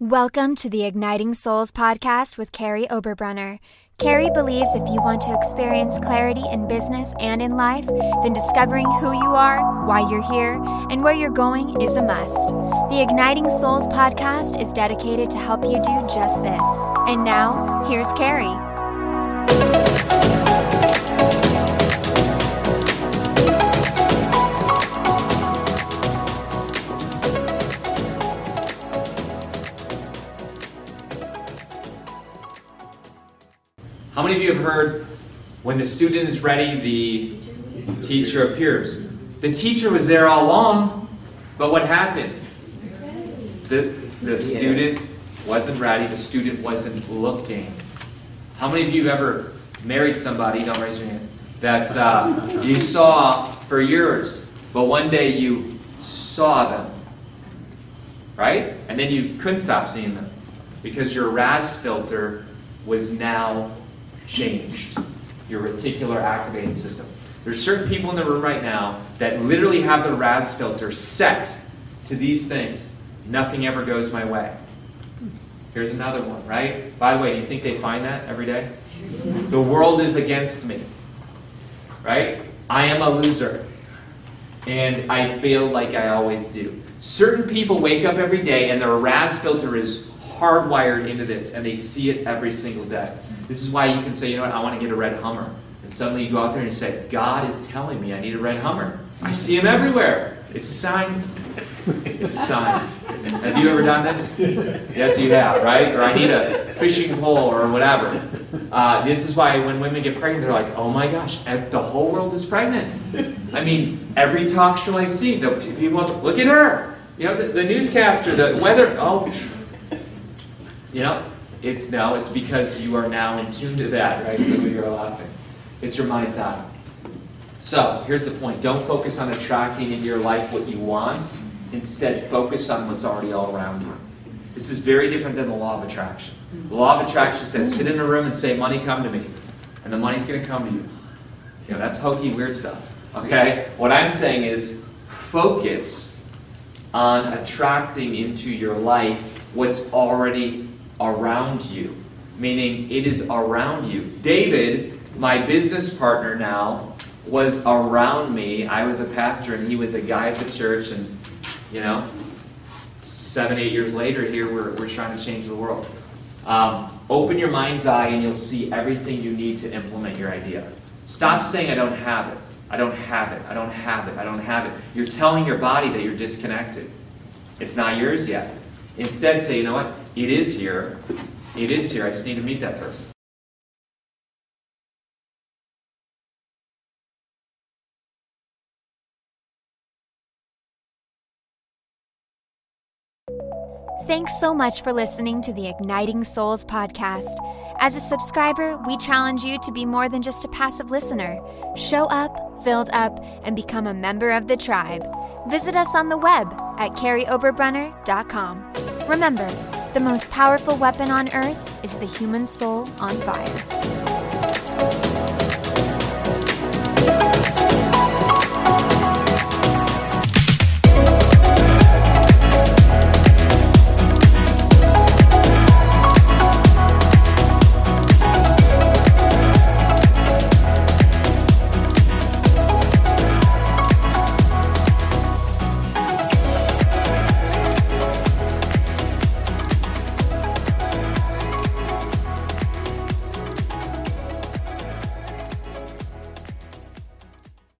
Welcome to the Igniting Souls podcast with Carrie Oberbrunner. Carrie believes if you want to experience clarity in business and in life, then discovering who you are, why you're here, and where you're going is a must. The Igniting Souls podcast is dedicated to help you do just this. And now, here's Carrie. How many of you have heard, when the student is ready, the teacher appears? The teacher was there all along, but what happened? The student wasn't ready, the student wasn't looking. How many of you have ever married somebody, don't raise your hand, that you saw for years, but one day you saw them, right? And then you couldn't stop seeing them because your RAS filter was now changed, your reticular activating system. There's certain people in the room right now that literally have the RAS filter set to these things. Nothing ever goes my way. Here's another one, right? By the way, do you think they find that every day? The world is against me, right? I am a loser, and I feel like I always do. Certain people wake up every day and their RAS filter is hardwired into this, and they see it every single day. This is why you can say, you know what, I want to get a red Hummer. And suddenly you go out there and you say, God is telling me I need a red Hummer. I see him everywhere. It's a sign. It's a sign. Have you ever done this? Yes, you have, right? Or I need a fishing pole or whatever. This is why when women get pregnant, they're like, oh my gosh, the whole world is pregnant. I mean, every talk show I see, the people, look at her. You know, the newscaster, the weather, you know, it's because you are now in tune to that, right? So you're laughing. It's your mind's eye. So, here's the point. Don't focus on attracting into your life what you want. Instead, focus on what's already all around you. This is very different than the law of attraction. The law of attraction says, sit in a room and say, money come to me. And the money's going to come to you. You know, that's hokey, weird stuff. Okay? What I'm saying is, focus on attracting into your life what's already around you, meaning it is around you. David, my business partner now, was around me. I was a pastor and he was a guy at the church, and 7-8 years later here we're trying to change the world. Open your mind's eye and you'll see everything you need to implement your idea. Stop saying I don't have it. I don't have it. I don't have it. I don't have it. You're telling your body that you're disconnected. It's not yours yet. Instead, say, you know what? It is here. It is here. I just need to meet that person. Thanks so much for listening to the Igniting Souls podcast. As a subscriber, we challenge you to be more than just a passive listener. Show up, filled up, and become a member of the tribe. Visit us on the web at carrieoberbrunner.com. Remember, the most powerful weapon on earth is the human soul on fire.